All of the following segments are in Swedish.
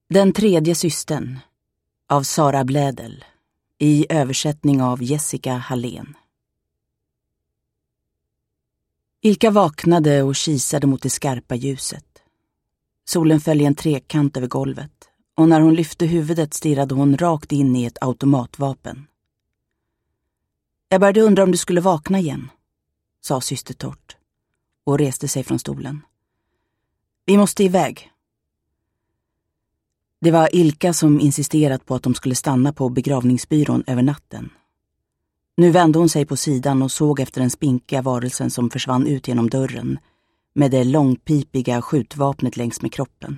Den tredje systern av Sara Blädel i översättning av Jessica Hallén. Ilka vaknade och kisade mot det skarpa ljuset. Solen föll i en trekant över golvet och när hon lyfte huvudet stirrade hon rakt in i ett automatvapen. Jag började undra om du skulle vakna igen, sa syster torrt och reste sig från stolen. Vi måste iväg. Det var Ilka som insisterat på att de skulle stanna på begravningsbyrån över natten. Nu vände hon sig på sidan och såg efter den spinkiga varelsen som försvann ut genom dörren med det långpipiga skjutvapnet längs med kroppen.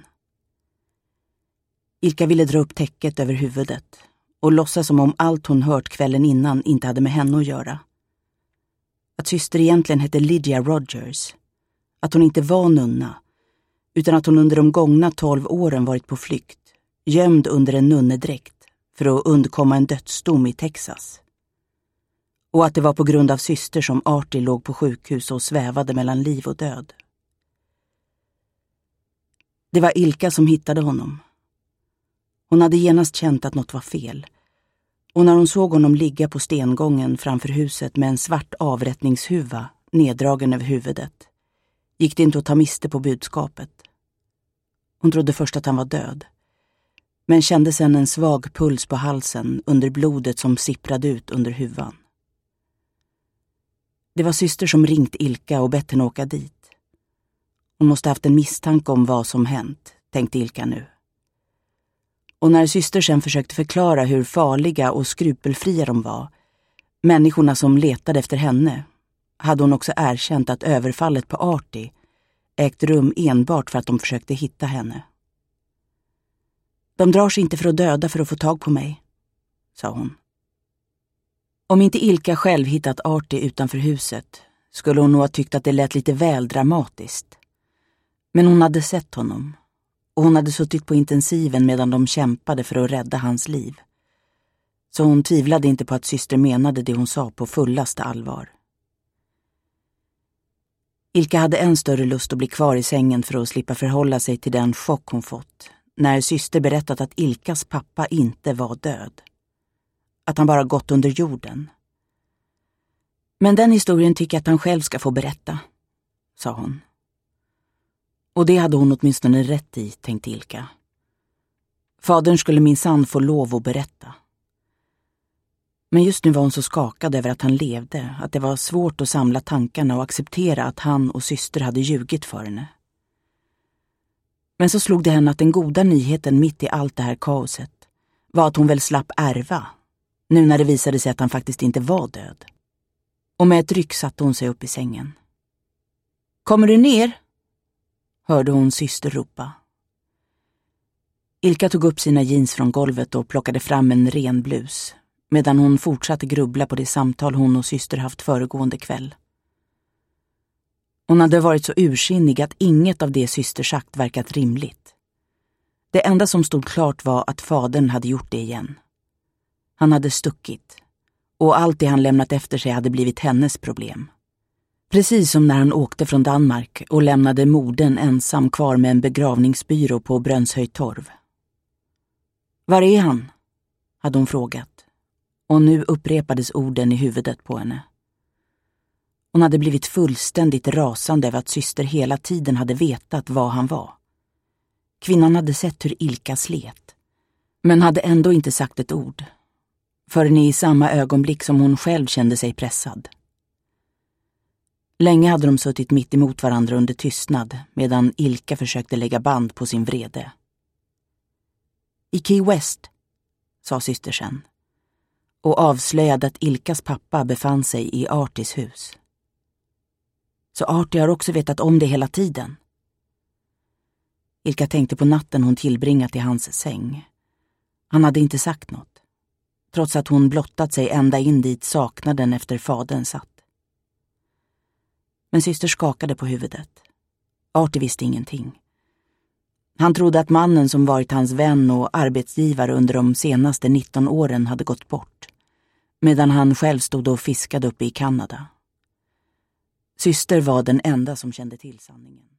Ilka ville dra upp täcket över huvudet och låtsas som om allt hon hört kvällen innan inte hade med henne att göra. Att syster egentligen hette Lydia Rogers. Att hon inte var nunna, utan att hon under de gångna 12 åren varit på flykt, gömd under en nunnedräkt för att undkomma en dödsdom i Texas. Och att det var på grund av syster som Artie låg på sjukhus och svävade mellan liv och död. Det var Ilka som hittade honom. Hon hade genast känt att något var fel. Och när hon såg honom ligga på stengången framför huset med en svart avrättningshuva neddragen över huvudet, gick det inte att ta miste på budskapet. Hon trodde först att han var död, men kände sedan en svag puls på halsen under blodet som sipprade ut under huvan. Det var syster som ringt Ilka och bett henne åka dit. Hon måste haft en misstanke om vad som hänt, tänkte Ilka nu. Och när syster sen försökte förklara hur farliga och skrupelfria de var, människorna som letade efter henne, hade hon också erkänt att överfallet på Artie ägt rum enbart för att de försökte hitta henne. De drar sig inte för att döda för att få tag på mig, sa hon. Om inte Ilka själv hittat Artie utanför huset skulle hon nog ha tyckt att det lät lite väl dramatiskt. Men hon hade sett honom och hon hade suttit på intensiven medan de kämpade för att rädda hans liv. Så hon tvivlade inte på att syster menade det hon sa på fullaste allvar. Ilka hade än större lust att bli kvar i sängen för att slippa förhålla sig till den chock hon fått när syster berättat att Ilkas pappa inte var död. Att han bara gått under jorden. Men den historien tycker jag att han själv ska få berätta, sa hon. Och det hade hon åtminstone rätt i, tänkte Ilka. Fadern skulle minsann få lov att berätta. Men just nu var hon så skakad över att han levde att det var svårt att samla tankarna och acceptera att han och syster hade ljugit för henne. Men så slog det henne att den goda nyheten mitt i allt det här kaoset var att hon väl slapp ärva, nu när det visade sig att han faktiskt inte var död. Och med ett ryck satte hon sig upp i sängen. Kommer du ner? Hörde hon syster ropa. Ilka tog upp sina jeans från golvet och plockade fram en ren blus, medan hon fortsatte grubbla på det samtal hon och syster haft föregående kväll. Hon hade varit så ursinnig att inget av det syster sagt verkat rimligt. Det enda som stod klart var att fadern hade gjort det igen. Han hade stuckit, och allt det han lämnat efter sig hade blivit hennes problem. Precis som när han åkte från Danmark och lämnade modern ensam kvar med en begravningsbyrå på Brönshöjtorv. Var är han? Hade hon frågat, och nu upprepades orden i huvudet på henne. Hon hade blivit fullständigt rasande över att syster hela tiden hade vetat vad han var. Kvinnan hade sett hur Ilka slet, men hade ändå inte sagt ett ord, förrän i samma ögonblick som hon själv kände sig pressad. Länge hade de suttit mitt emot varandra under tystnad medan Ilka försökte lägga band på sin vrede. I Key West, sa syster sen, och avslöjade att Ilkas pappa befann sig i Arties hus. Så Artie har också vetat om det hela tiden. Ilka tänkte på natten hon tillbringat i hans säng. Han hade inte sagt något, trots att hon blottat sig ända in dit saknaden efter fadern satt. Men syster skakade på huvudet. Artie visste ingenting. Han trodde att mannen som varit hans vän och arbetsgivare under de senaste 19 åren hade gått bort, medan han själv stod och fiskade uppe i Kanada. Syster var den enda som kände till sanningen.